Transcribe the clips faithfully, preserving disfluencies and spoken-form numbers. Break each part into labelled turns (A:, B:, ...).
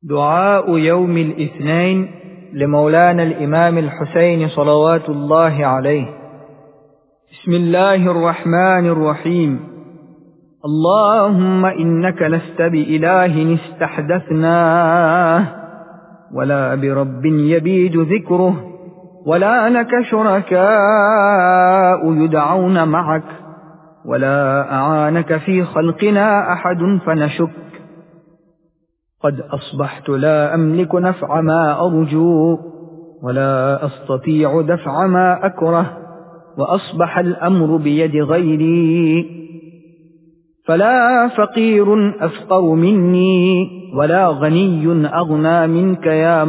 A: دعاء يوم الاثنين لمولانا الإمام الحسين صلوات الله عليه. بسم الله الرحمن الرحيم. اللهم إنك لست بإله استحدثناه ولا برب يبيد ذكره ولا لك شركاء يدعون معك ولا أعانك في خلقنا أحد فنشك. قد أصبحت لا أملك نفع ما أرجو ولا أستطيع دفع ما أكره وأصبح الأمر بيد غيري، فلا فقير أفقر مني ولا غني أغنى منك يا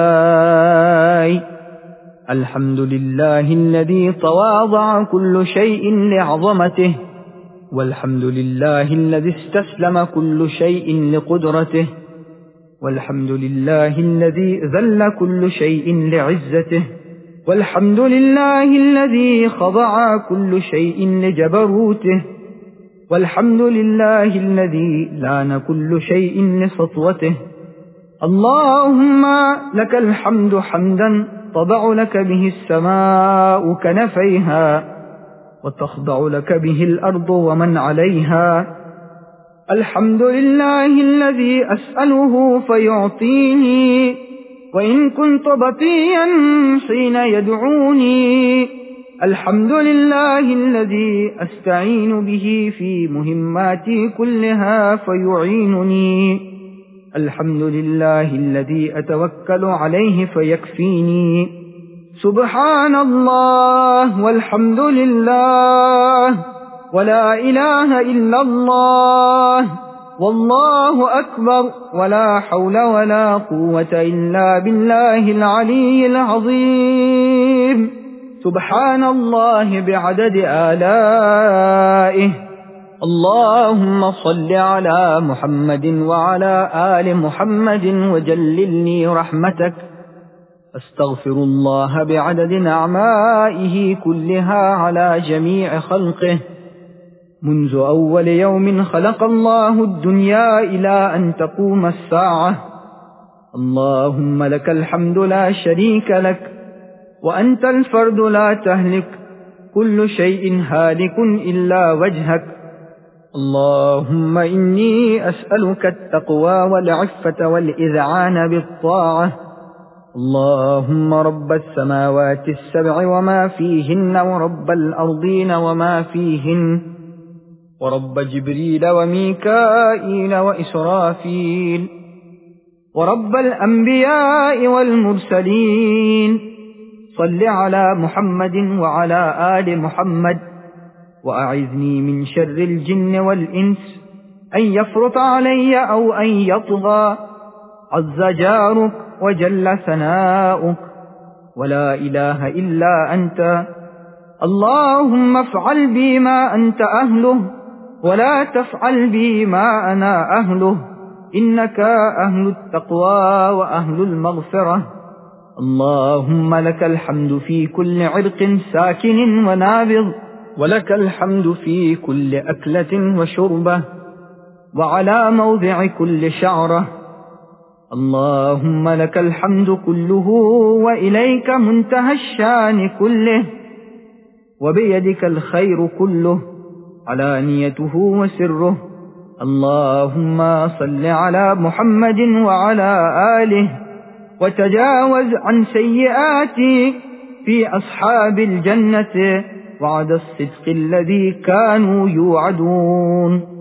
A: مولاي. الحمد لله الذي تواضع كل شيء لعظمته، والحمد لله الذي استسلم كل شيء لقدرته، والحمد لله الذي ذل كل شيء لعزته، والحمد لله الذي خضع كل شيء لجبروته، والحمد لله الذي لان كل شيء لسطوته. اللهم لك الحمد حمدا تضع لك به السماء كنفيها وتخضع لك به الأرض ومن عليها. الحمد لله الذي أسأله فيعطيني وإن كنت بطيا حين يدعوني. الحمد لله الذي أستعين به في مهماتي كلها فيعينني. الحمد لله الذي أتوكل عليه فيكفيني. سبحان الله والحمد لله ولا إله إلا الله والله أكبر ولا حول ولا قوة إلا بالله العلي العظيم. سبحان الله بعدد آلائه. اللهم صل على محمد وعلى آل محمد وجللني رحمتك. أستغفر الله بعدد نعمائه كلها على جميع خلقه منذ أول يوم خلق الله الدنيا إلى أن تقوم الساعة. اللهم لك الحمد لا شريك لك، وأنت الفرد لا تهلك، كل شيء هالك إلا وجهك. اللهم إني أسألك التقوى والعفة والإذعان بالطاعة. اللهم رب السماوات السبع وما فيهن ورب الأرضين وما فيهن ورب جبريل وميكائيل وإسرافيل ورب الأنبياء والمرسلين، صل على محمد وعلى آل محمد وأعذني من شر الجن والإنس أن يفرط علي أو أن يطغى. عز جارك وجل ثناؤك ولا إله إلا أنت. اللهم افعل بي ما أنت أهله ولا تفعل بي ما أنا أهله، إنك أهل التقوى وأهل المغفرة. اللهم لك الحمد في كل عرق ساكن ونابض، ولك الحمد في كل أكلة وشربة، وعلى موضع كل شعرة. اللهم لك الحمد كله وإليك منتهى الشان كله، وبيدك الخير كله علانيته وسره. اللهم صل على محمد وعلى آله وتجاوز عن سيئاتي في أصحاب الجنة وعد الصدق الذي كانوا يوعدون.